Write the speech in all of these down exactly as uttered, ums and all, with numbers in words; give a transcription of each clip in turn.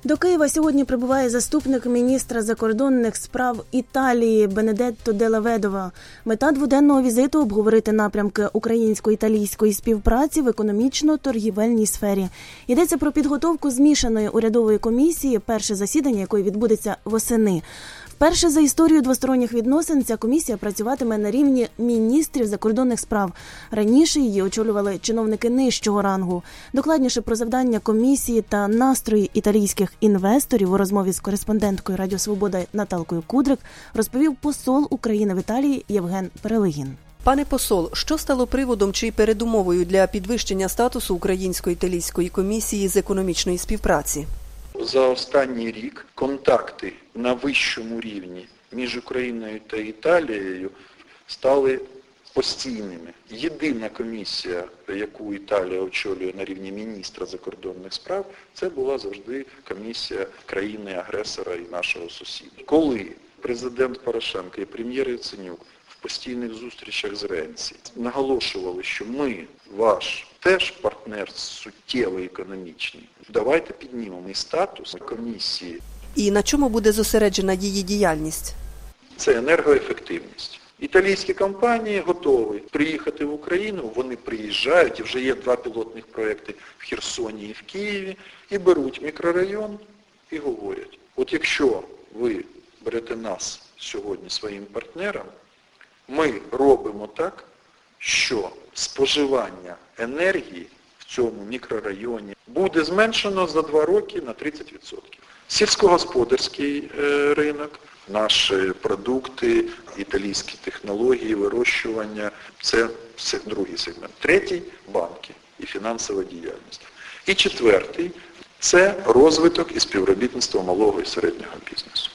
До Києва сьогодні прибуває заступник міністра закордонних справ Італії Бенедетто Делла Ведова. Мета дводенного візиту – обговорити напрямки українсько-італійської співпраці в економічно-торгівельній сфері. Йдеться про підготовку змішаної урядової комісії, перше засідання якої відбудеться восени. Вперше за історію двосторонніх відносин ця комісія працюватиме на рівні міністрів закордонних справ. Раніше її очолювали чиновники нижчого рангу. Докладніше про завдання комісії та настрої італійських інвесторів у розмові з кореспонденткою Радіо Свобода Наталкою Кудрик розповів посол України в Італії Євген Перелигін. Пане посол, що стало приводом чи передумовою для підвищення статусу Українсько-італійської комісії з економічної співпраці? За останній рік контакти на вищому рівні між Україною та Італією стали постійними. Єдина комісія, яку Італія очолює на рівні міністра закордонних справ, це була завжди комісія країни-агресора і нашого сусіда. Коли президент Порошенко і прем'єр Яценюк в постійних зустрічах з Ренці наголошували, що ми, ваш теж партнер суттєвий економічний, давайте піднімемо і статус комісії. І на чому буде зосереджена її діяльність? Це енергоефективність. Італійські компанії готові приїхати в Україну, вони приїжджають, і вже є два пілотних проекти в Херсоні і в Києві, і беруть мікрорайон і говорять, от якщо ви берете нас сьогодні своїм партнером, ми робимо так, що споживання енергії в цьому мікрорайоні буде зменшено за два роки на тридцять відсотків. Сільськогосподарський е, ринок, наші продукти, італійські технології, вирощування – це другий сегмент. Третій – банки і фінансова діяльність. І четвертий – це розвиток і співробітництво малого і середнього бізнесу.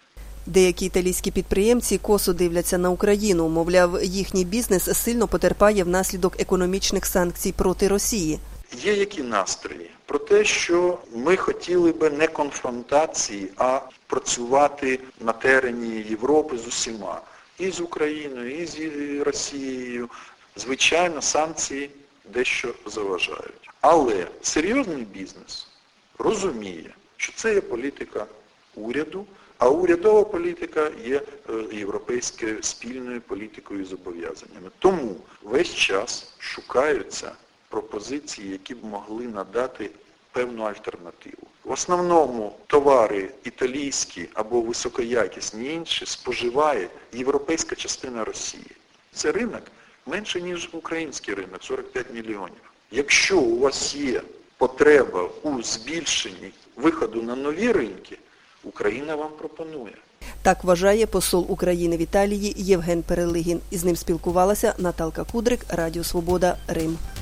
Деякі італійські підприємці косо дивляться на Україну, мовляв, їхній бізнес сильно потерпає внаслідок економічних санкцій проти Росії. Є які настрої? Про те, що ми хотіли би не конфронтації, а працювати на терені Європи з усіма. І з Україною, і з Росією. Звичайно, санкції дещо заважають. Але серйозний бізнес розуміє, що це є політика уряду, а урядова політика є європейською спільною політикою і зобов'язаннями. Тому весь час шукаються пропозиції, які б могли надати певну альтернативу. В основному товари італійські або високоякісні інші споживає європейська частина Росії. Це ринок менше, ніж український ринок, сорок п'ять мільйонів. Якщо у вас є потреба у збільшенні виходу на нові ринки, Україна вам пропонує. Так вважає посол України в Італії Євген Перелигін. Із ним спілкувалася Наталка Кудрик, Радіо Свобода, Рим.